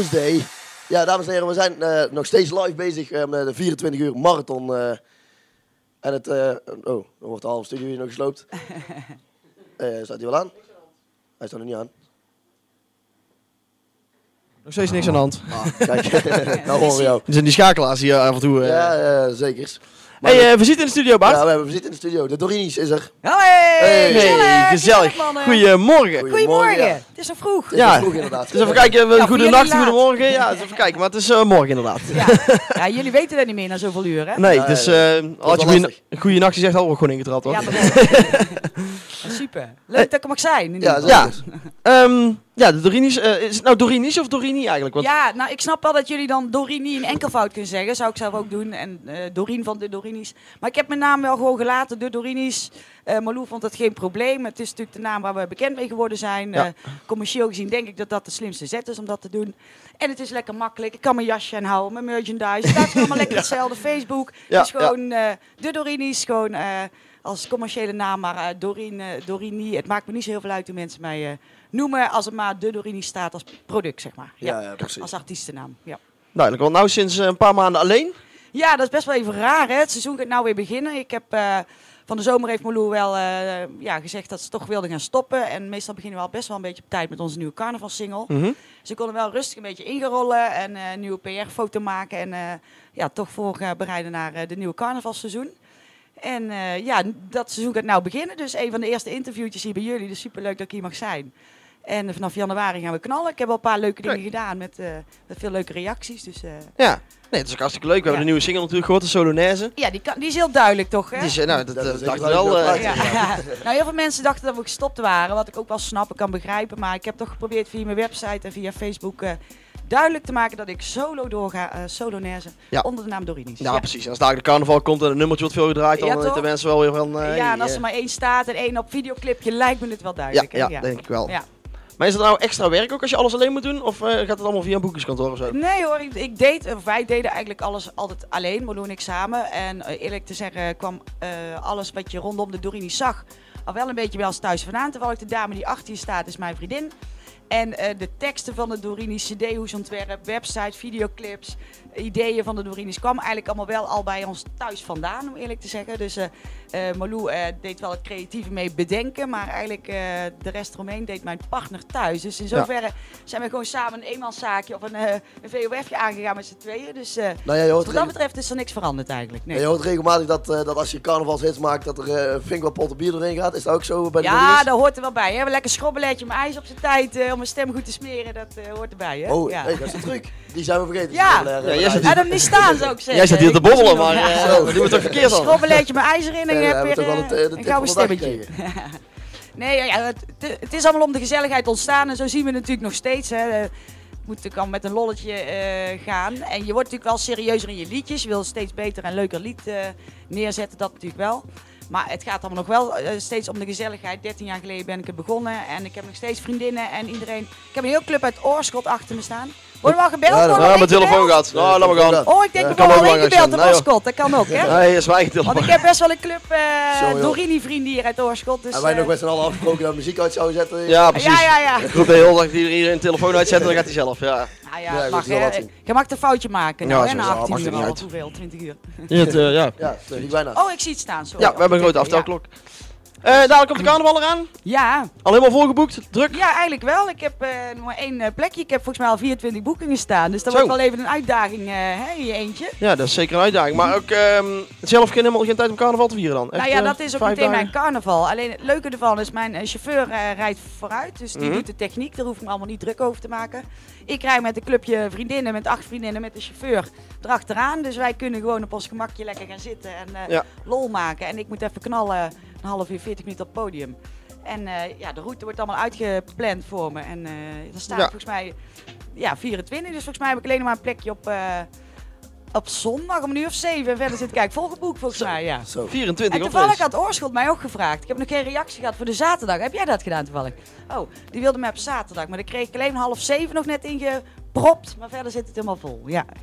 Tuesday. Ja, dames en heren, we zijn nog steeds live bezig met de 24 uur marathon. En het... dan wordt de halve studio hier nog gesloopt. Staat hij wel aan? Hij staat er niet aan. Nog steeds niks aan de hand. Kijk, nou horen we jou. Er zijn die schakelaars hier af en toe. Ja, zeker. Hey, we zitten in de studio, Bart. Ja, we zitten in de studio. De Dorinis is er. Hey, gezellig. Goedemorgen. Goedemorgen. Ja. Het is zo vroeg. Het is vroeg inderdaad. Dus even kijken, Ja, goedenacht, voor jullie goedemorgen. Ja, dus even kijken, maar het is morgen inderdaad. Ja, jullie weten dat niet meer na zoveel uur, hè? Nee, Ja, dus wel had je goedenacht gezegd, hadden we gewoon ingetrapt, hoor. Ja, maar super. Leuk dat ik er mag zijn. in ieder Ja, geval. zeker. Ja, de Dorinis. Is het nou Dorinis of Dorini eigenlijk? Want Ja, nou, ik snap wel dat jullie dan Dorini in enkelvoud kunnen zeggen. Zou ik zelf ook doen. En Dorien van de Dorinis. Maar ik heb mijn naam wel gewoon gelaten, de Dorinis. Malou vond dat geen probleem. Het is natuurlijk de naam waar we bekend mee geworden zijn. Ja. Commercieel gezien denk ik dat dat de slimste zet is om dat te doen. En het is lekker makkelijk. Ik kan mijn jasje aanhouden, mijn merchandise. Het blijft allemaal lekker hetzelfde. Facebook. Ja, Het is gewoon de Dorinis. Gewoon als commerciële naam. Maar Dorini. Het maakt me niet zo heel veel uit hoe mensen mij noemen. Als het maar de Dorinis staat als product, zeg maar. Ja, precies. Als artiestennaam. Ja. duidelijk, want nou sinds een paar maanden alleen. Ja, dat is best wel even raar, hè. Het seizoen gaat nou weer beginnen. Ik heb van de zomer heeft Malou wel gezegd dat ze toch wilde gaan stoppen. En meestal beginnen we al best wel een beetje op tijd met onze nieuwe carnavalsingle. Ze konden wel rustig een beetje ingerollen en een nieuwe PR-foto maken. En toch voorbereiden naar de nieuwe carnavalseizoen. En dat seizoen gaat nou beginnen. Dus een van de eerste interviewtjes hier bij jullie. Dus superleuk dat ik hier mag zijn. En vanaf januari gaan we knallen. Ik heb al een paar leuke dingen gedaan met veel leuke reacties. Dus, Ja, nee, het is ook hartstikke leuk. We hebben de nieuwe single natuurlijk gehoord, de Solonaise. ja, die is heel duidelijk toch, hè? Dus, nou, dat is dacht ik echt wel. leuk. Ja. Nou, heel veel mensen dachten dat we gestopt waren, wat ik ook wel snappen kan begrijpen. Maar ik heb toch geprobeerd via mijn website en via Facebook duidelijk te maken dat ik solo doorga, Solonaise, onder de naam Dorinis. Ja, precies. En als daar de carnaval komt en een nummertje wordt veel gedraaid, dan Ja, weten toch? mensen wel weer van... Ja, en als er maar één staat en één op videoclipje, lijkt me het wel duidelijk. ja, hè? denk ik wel. Ja. Maar is er nou extra werk ook als je alles alleen moet doen? Of gaat het allemaal via een boekingskantoor of zo? Nee hoor, wij deden eigenlijk alles altijd alleen, Malou en ik samen. En eerlijk te zeggen kwam alles wat je rondom de Dorinis zag al wel een beetje bij ons thuis vandaan. Terwijl ik de dame die achter je staat is mijn vriendin. En de teksten van de Dorinis, cd-hoesontwerp, website, videoclips, ideeën van de Dorinis kwamen eigenlijk allemaal wel al bij ons thuis vandaan, om eerlijk te zeggen. Dus Malou deed wel het creatieve mee bedenken, maar eigenlijk de rest eromheen deed mijn partner thuis. Dus in zoverre zijn we gewoon samen een eenmanszaakje of een VOF'je aangegaan met z'n tweeën. Dus wat dat betreft is er niks veranderd eigenlijk. Nee. Je hoort regelmatig dat als je carnavalshits maakt, dat er flink wat potten bier doorheen gaat. Is dat ook zo bij de Ja, Dorinis? dat hoort er wel bij. Hè? Een lekker schrobbeletje met ijs op zijn tijd om mijn stem goed te smeren, dat hoort erbij. Hè? Oh, ja. hey, dat is de truc. Die zijn we vergeten. Ja. Jij zit Had hem niet staan, zou ik zeggen. Jij zit hier te bobbelen, maar Zo. we doen het toch verkeerd dan? Schrobbeletje met ijs erin en je we hebt hebben weer toch wel de een tip gouden van de dag stemmetje. gekregen. Nee, het is allemaal om de gezelligheid ontstaan en zo zien we het natuurlijk nog steeds. Hè. Het moet natuurlijk al met een lolletje gaan. En je wordt natuurlijk wel serieuzer in je liedjes. Je wil steeds beter en leuker lied neerzetten, dat natuurlijk wel. Maar het gaat allemaal nog wel steeds om de gezelligheid. 13 jaar geleden ben ik er begonnen en ik heb nog steeds vriendinnen en iedereen. Ik heb een heel club uit Oorschot achter me staan. Worden we al gebeld? Ja, Worden we Ja, al mijn gebeld? telefoon gaat. Nou, laat maar gaan. Oh, ik denk Ja, we kan worden ook al belangrijk ingebeld zijn. in Nee, Oorschot. Dat kan ook, hè? Nee, dat is mijn eigen Want telefoon. ik heb best wel een club Zo, joh. Dorini-vrienden hier uit Oorschot. Dus, En wij nog met z'n allen afgesproken dat we muziek uit zouden zetten. Ja, precies. ja. Ik roep de hele dag iedereen een telefoon uitzetten, dan gaat hij zelf. Ja. Nou Ja, ja, goed, mag, wel hè. wat zien. Je mag het een foutje maken. Nou, Ja, hè, zo, na ja, 18 maakt uur niet al. uit. Hoeveel? 20 uur. Ja. Ja, niet bijna. Oh, ik zie het staan. Sorry. Ja, we hebben een grote aftelklok. Dadelijk komt de carnaval eraan. Ja. Al helemaal volgeboekt, druk. Ja, eigenlijk wel. Ik heb nog maar één plekje. Ik heb volgens mij al 24 boekingen staan. Dus dat Zo. wordt wel even een uitdaging hè, in je eentje. Ja, dat is zeker een uitdaging. Maar ook zelf geen tijd om carnaval te vieren dan. Echt, Nou ja, dat is ook 5 meteen dagen. mijn carnaval. Alleen het leuke ervan is, mijn chauffeur rijdt vooruit. Dus die doet de techniek. Daar hoef ik me allemaal niet druk over te maken. Ik rij met een clubje vriendinnen, met 8 vriendinnen, met de chauffeur erachteraan. Dus wij kunnen gewoon op ons gemakje lekker gaan zitten en lol maken. En ik moet even knallen, een half uur, 40 minuten op het podium. En de route wordt allemaal uitgepland voor me. En dan staat volgens mij 24. Dus volgens mij heb ik alleen nog maar een plekje op zondag om 7:00. En verder zit ik eigenlijk volgeboekt volgens mij, ja. Zo. 24 En op toevallig race. had Oorschot mij ook gevraagd. Ik heb nog geen reactie gehad voor de zaterdag. Heb jij dat gedaan toevallig? Oh, die wilde mij op zaterdag. Maar daar kreeg ik alleen 6:30 nog net ingepropt. Maar verder zit het helemaal vol. Ja.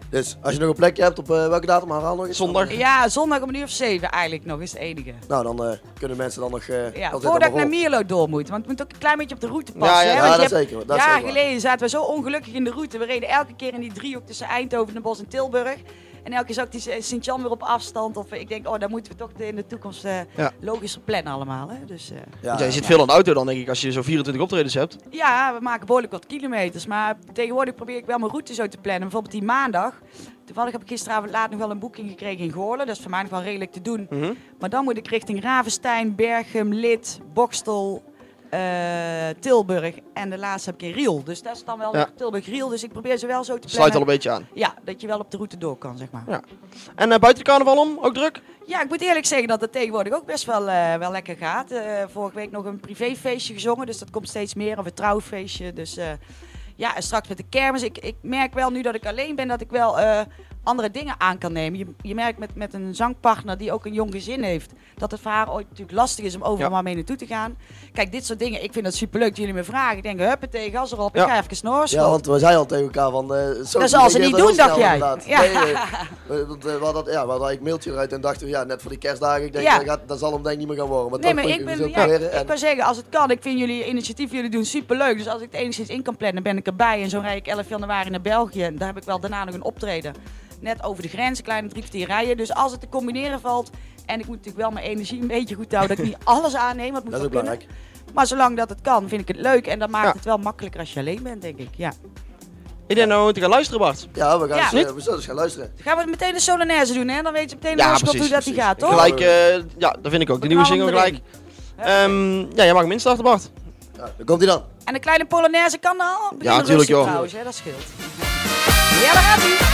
Dus als je nog een plekje hebt op welke datum, herhaal nog eens. Zondag. Ja, zondag om 7:00 eigenlijk nog, is het enige. Nou, dan kunnen mensen dan nog... Voordat ik naar Mierlo door moet, want het moet ook een klein beetje op de route passen. Ja, hè? ja, Want dat je hebt- zeker. Dat Jaar zeker. geleden zaten we zo ongelukkig in de route. We reden elke keer in die driehoek tussen Eindhoven, Den Bosch en Tilburg. En elke keer zag ik die Sint-Jan weer op afstand. Of ik denk, daar moeten we toch in de toekomst logischer plannen allemaal. Hè? Dus, Want je zit veel aan de auto dan, denk ik, als je zo 24 optredens hebt. ja, we maken behoorlijk wat kilometers. Maar tegenwoordig probeer ik wel mijn route zo te plannen. Bijvoorbeeld die maandag. Toevallig heb ik gisteravond laat nog wel een boeking gekregen in Goorlen. Dat is voor mij nog wel redelijk te doen. Maar dan moet ik richting Ravenstein, Berchem, Lid, Bokstel, Tilburg. En de laatste heb ik in Riel. Dus dat is dan wel nog Tilburg-Riel. Dus ik probeer ze wel zo te plannen. Sluit al een beetje aan. Ja, dat je wel op de route door kan, zeg maar. Ja. En buiten de carnaval om, ook druk? Ja, ik moet eerlijk zeggen dat het tegenwoordig ook best wel lekker gaat. Vorige week nog een privéfeestje gezongen, dus dat komt steeds meer. Of een trouwfeestje. Dus ja, en straks met de kermis. Ik merk wel nu dat ik alleen ben dat ik wel andere dingen aan kan nemen. Je merkt met een zangpartner die ook een jong gezin heeft, dat het voor haar ooit natuurlijk lastig is om overal maar mee naartoe te gaan. Kijk, dit soort dingen, ik vind het superleuk dat jullie me vragen. Ik denk, huppatee, gas erop, ik ga even snorren. Ja, want we zeiden al tegen elkaar van... dat zal ze niet doen, dacht jij. Ja. Nee, we hadden eigenlijk een mailtje eruit en dachten we, net voor die kerstdagen, ik denk, dat zal hem denk ik niet meer gaan worden. Maar nee, toch, maar ik kan zeggen, als het kan, ik vind jullie initiatief, jullie doen superleuk. Dus als ik het enigszins in kan plannen, ben ik erbij. En zo rijd ik 11 januari naar België. En daar heb ik wel daarna nog een optreden. Net over de grens, een kleine 3 kwartier rijden. Dus als het te combineren valt, en ik moet natuurlijk wel mijn energie een beetje goed houden, dat ik niet alles aanneem. Dat is ook belangrijk. Maar zolang dat het kan, vind ik het leuk. En dan maakt het wel makkelijker als je alleen bent, denk ik. Ja. Ik denk nou moeten gaan luisteren, Bart. Ja, we zullen dus gaan luisteren. Gaan we meteen de Solonaise doen, hè? Dan weet je meteen hoe dat die gaat, toch? Gelijk, ja, dat vind ik ook. De nieuwe single gelijk. Ja, jij mag hem instarten, Bart. Ja, daar komt hij dan. En een kleine Polonaise kan al? Ja, natuurlijk, joh. Trouwens, hè? Dat scheelt. Ja, daar gaat hij.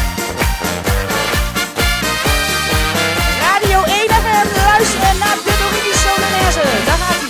Radio 1 FM, luisteren naar de Dorini Solonaise. Daar gaat hij.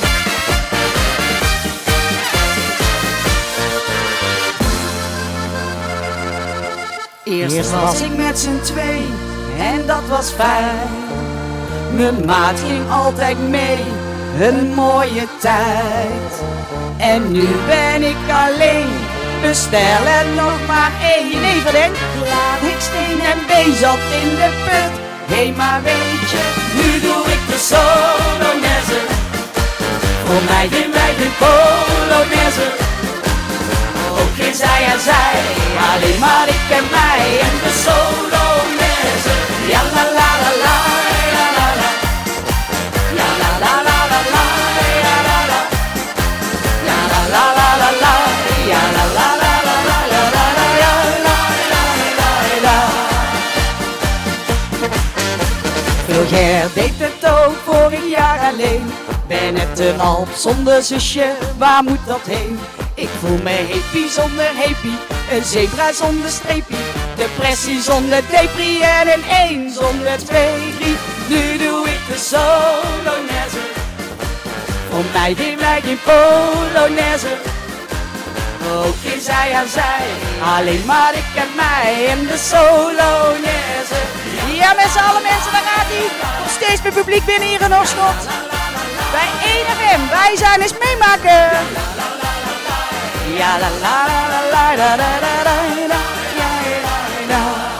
Eerst was ik met z'n twee en dat was fijn. Mijn maat ging altijd mee, een mooie tijd. En nu ben ik alleen, bestel er nog maar één. Even denk, laat ik steen en been zat in de put. Hé, maar weet je, nu doe ik de Solonaise. Voor mij geen wij de Polonaise. Ook geen zij en zij, alleen maar ik en mij en de Solonaise. Ja la la la la, ja la la. Ja la la la la la, ja la la. Ja la la la la la, ja la la la la la, ja la la ja la la la la. Vulgair deed het ook vorig jaar alleen. Ben net een Alp zonder zusje, waar moet dat heen? Ik voel me hippie zonder hippie, een zebra zonder streepie, depressie zonder depri en een 1 zonder 2, 3. Nu doe ik de Solonaise, voor mij geen wij geen Polonaise. Ook geen zij aan zij, alleen maar ik en mij en de Solonaise. Ja, met z'n allen mensen, daar gaat ie. Nog steeds meer publiek binnen hier in Oorschot. Bij 1 FM, wij zijn eens meemaken. Ja la la la la la la la la la la.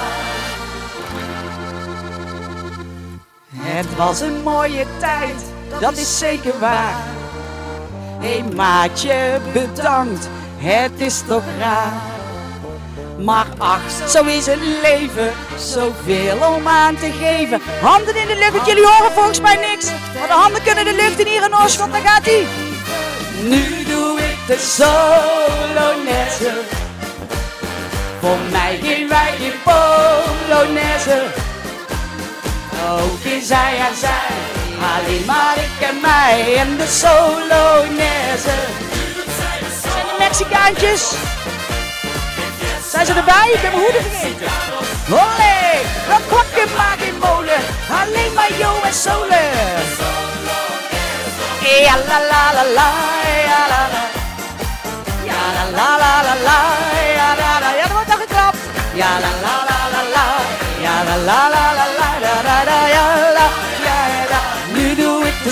Het was een mooie tijd, dat is zeker waar. Hé maatje, bedankt, het is toch raar. Maar ach, zo is het leven, zoveel om aan te geven. Handen in de lucht, want jullie horen volgens mij niks. Maar de handen kunnen de lucht in hier in Oorschot, daar gaat ie. Nu doe ik de Solonaise. Voor mij geen wij geen Polonaise. Ook geen zij aan zij, alleen maar ik en mij en de Solonaise. Zijn de Mexicaantjes? Zijn ze erbij? Ik heb mijn hoeden vergeten. Olé, dat klokken maar geen molen. Alleen maar Jo en Solen. Ja la la la la, ja la la. Ja la la la la la, ja la la. Ja, er wordt nog geklapt. Ja la la la la la. Ja la la la la la, ja la la, ja la, ja la. Nu doe ik de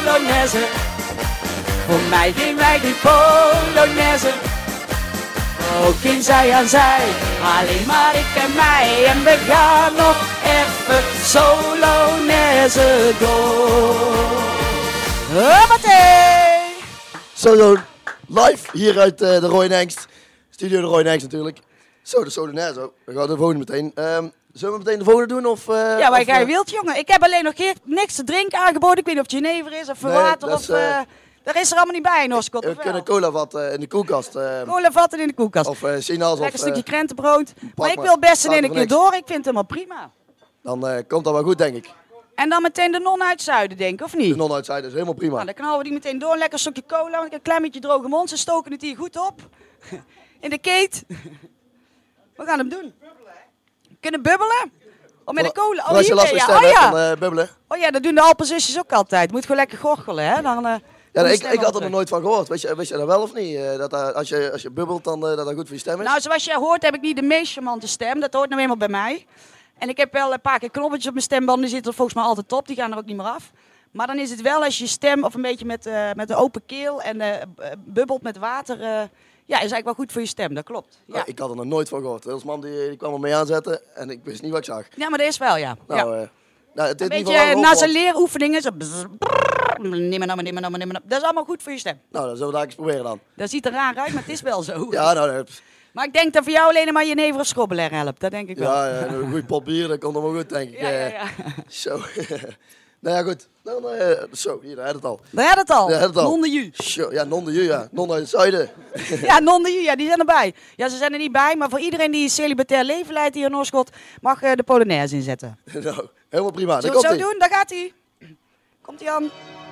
Solonaise. Voor mij geen wij die Polonaise. ook in zij aan zij. Alleen maar ik en mij. En we gaan nog even Solonaise door. Hoppatee! Zo, live hier uit de Roy Hengst. Studio de Roy Hengst natuurlijk. Zo, de Solonaise. We gaan de volgende meteen. Zullen we meteen de volgende doen? Ja, waar jij wilt, jongen. Ik heb alleen nog niks te drinken aangeboden. Ik weet niet of het jenever is of water of... daar is er allemaal niet bij in Oskot. We kunnen cola vatten in de koelkast. Cola vatten in de koelkast. Of sinaas. Lekker stukje krentenbrood. Maar ik wil best in een keer door. Ik vind het helemaal prima. Dan komt dat wel goed, denk ik. En dan meteen de non uit Zuiden, denk ik, of niet? De non uit Zuiden is helemaal prima. Nou, dan knallen we die meteen door. Een lekker stukje cola, een klein beetje droge mond. Ze stoken het hier goed op. In de keet. We gaan hem doen. Kunnen bubbelen? Of met de cola? Als je last van stemmen dan bubbelen. Oh ja, dat doen de Alpenzusjes ook altijd. Moet gewoon lekker gorgelen, hè? Dan, ik had er nog nooit van gehoord. Wist je dat wel of niet? Dat als je bubbelt, dan dat goed voor je stem is? Nou, zoals je hoort heb ik niet de meest charmante stem. Dat hoort nou eenmaal bij mij. En ik heb wel een paar keer knoppertjes op mijn stembanden. Die zitten er volgens mij altijd op. Die gaan er ook niet meer af. Maar dan is het wel als je stem of een beetje met de open keel en bubbelt met water... ja, is eigenlijk wel goed voor je stem, dat klopt. Ja. Ik had er nog nooit van gehoord. Hilsman die kwam er mee aanzetten en ik wist niet wat ik zag. Ja, maar dat is wel, ja. Nou, het is een beetje nasaleeroefeningen. Zo dat is allemaal goed voor je stem. Nou, dan zullen we dat eens proberen dan. Dat ziet er raar uit, maar het is wel zo. Ja, nou... Maar ik denk dat voor jou alleen maar jenever of schrobbelair helpt. Dat denk ik wel. Ja, een goed pot bier, dat komt allemaal goed, denk ik. Ja. Zo. Nou ja, goed. Dan, zo, hier, daar had het al. Daar had het al. Non de ju. Ja, non de ju, ja. Non uit het zuiden. Ja, non de ju, ja, die zijn erbij. Ja, ze zijn er niet bij, maar voor iedereen die een celibatair leven leidt hier in Oorschot, mag de Polonaise inzetten. Nou, helemaal prima. Zullen we het zo doen? Daar gaat hij. Komt-ie aan.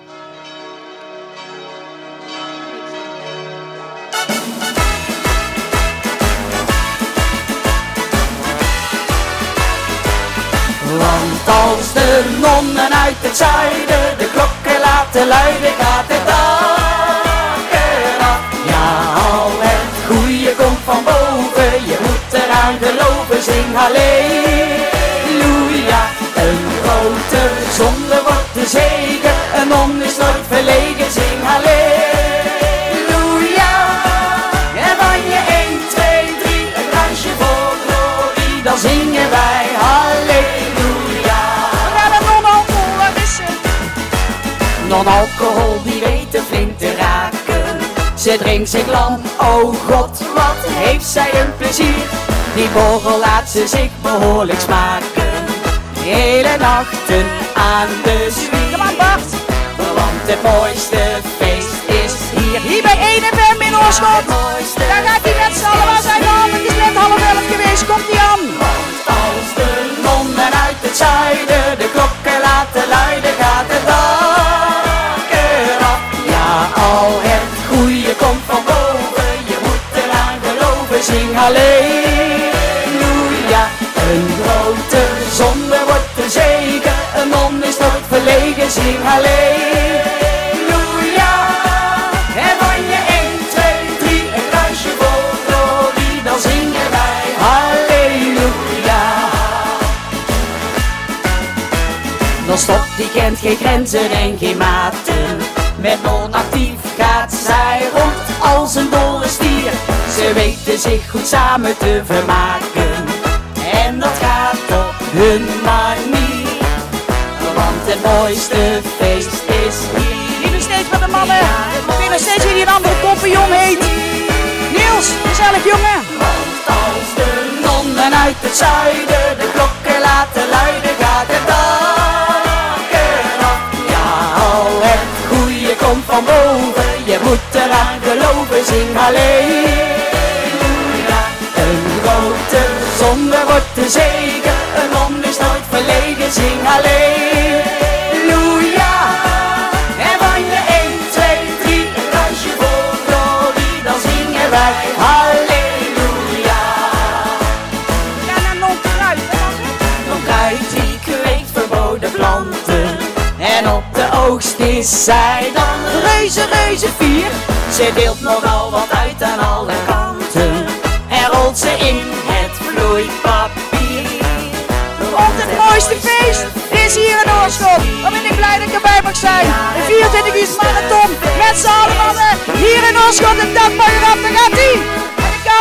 Want als de nonnen uit het zuiden de klokken laten luiden, gaat het daken af. Ja, al het goede komt van boven, je moet eraan geloven, zing halleluja. Een grote zonde wordt de zegen, een non is nooit verlegen, zing halleluja. En van je 1, 2, 3 een glaasje voor glorie, dan zingen wij halleluja. Non-alcohol, die weet de flink te raken. Ze drinkt zich lam, oh god, wat heeft zij een plezier. Die borrel laat ze zich behoorlijk smaken. Hele nachten aan de zwier. Kom aan Bart! Want het mooiste feest is hier. Hier bij 1FM in Oorschot. Daar gaat hij met z'n allen, waar zijn we? Het is net 10:30 geweest, komt hij aan. Want als de nonnen uit het zuiden de klokken laten luiden, gaat het dan. Al het goede komt van boven, je moet eraan geloven, zing halleluja. Een grote zonde wordt de zegen, een non is nooit verlegen, zing halleluja. En van je 1, 2, 3 een kruisje voor glorie, dan zingen wij halleluja. Dan stop die kent geen grenzen en geen maten. Met non-actief gaat zij rond als een dolle stier. Ze weten zich goed samen te vermaken. En dat gaat op hun manier. Want het mooiste feest is hier. Hier nog steeds met de mannen. Ik weet nog steeds wie die een andere compagnon heet. Niels, gezellig jongen. Want als de nonnen uit het zuiden de klokken laten luiden, gaat het daken af. Ja, al het goede komt van boven, je moet eraan geloven, zing halleluja. Een grote zonde wordt de zegen, een non is nooit verlegen, zing halleluja. En van je 1, 2, 3 een kruisje voor glorie, dan zingen wij halleluja. Ja, naar non kruid, non kruid die kweekt verboden planten. En op de oogst is zij dan reuze fier. Ze deelt nogal wat uit aan alle kanten. En rolt ze in het vloeipapier. Want het mooiste feest is hier in Oorschot. Dan ben ik blij dat ik erbij mag zijn. De 24 uur marathon met z'n allen mannen. Hier in Oorschot, een dag van je af, daar gaat ie. En de camera is er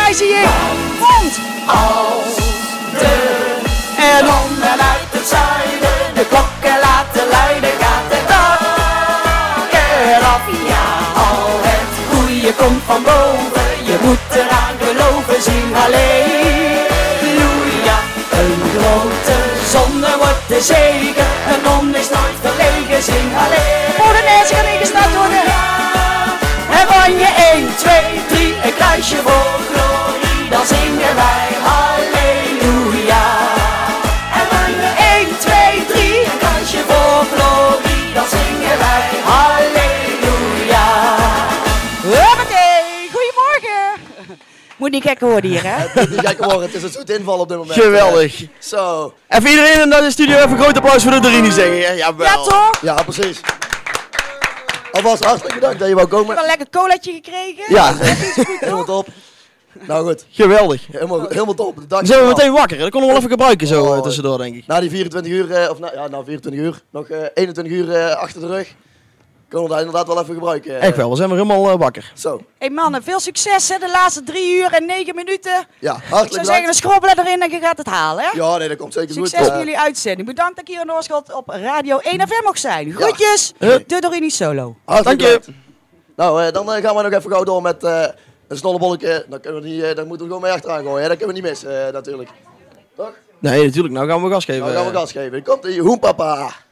mij zie ik. Want als de nonnen uit het zuiden de klokken laten luiden, gaat de dag eraf. Ja, al het goede komt van boven, je moet eraan geloven, zing halleluja. Een grote zonde wordt de zegen, een non is nooit verlegen, zing halleluja. Polonaise kan ingestart worden. En van je 1, 2, 3 een kruisje voor glorie, dan zingen wij halleluja. En van je 1, 2, 3 een kruisje voor glorie, dan zingen wij halleluja. Hoppatee, goedemorgen. Moet niet gek worden hier, hè? Het moet niet gek worden, het is een soort inval op dit moment. Geweldig. Zo. Even iedereen in de studio even een groot applaus voor de Dorini zeggen. Hè? Jawel. Ja, toch? Ja, precies. Alvast hartelijk bedankt dat je wou Ik heb komen. een lekker colaatje gekregen. Ja, Helemaal top. Nou goed, geweldig. helemaal top. De dag Dan zijn we meteen wakker. Dat konden we wel even gebruiken zo Oh. tussendoor, denk ik. Na die 24 uur, na 24 uur, nog 21 uur achter de rug. Kunnen we dat inderdaad wel even gebruiken. Echt wel, we zijn weer helemaal wakker. Zo. Hey mannen, veel succes hè, de laatste 3 uur en 9 minuten. Ja, Ik zou hartelijk zeggen, een bedankt. schrobbel erin en je gaat het halen, hè? Ja, nee, dat komt zeker goed. Succes met jullie uitzending. Bedankt dat ik hier in Oorschot op Radio 1 FM mag zijn. Groetjes, Ja. de Dorini Solo. Hartelijk Dank je. bedankt. Nou, dan gaan we nog even gauw door met een snollebolletje. Dan kunnen we niet, daar moeten we gewoon mee achteraan gooien. Hè? Dat kunnen we niet missen, natuurlijk. Toch? Nee, natuurlijk. Nou gaan we gas geven. Nou gaan we gas geven. Komt ie, hoenpapa.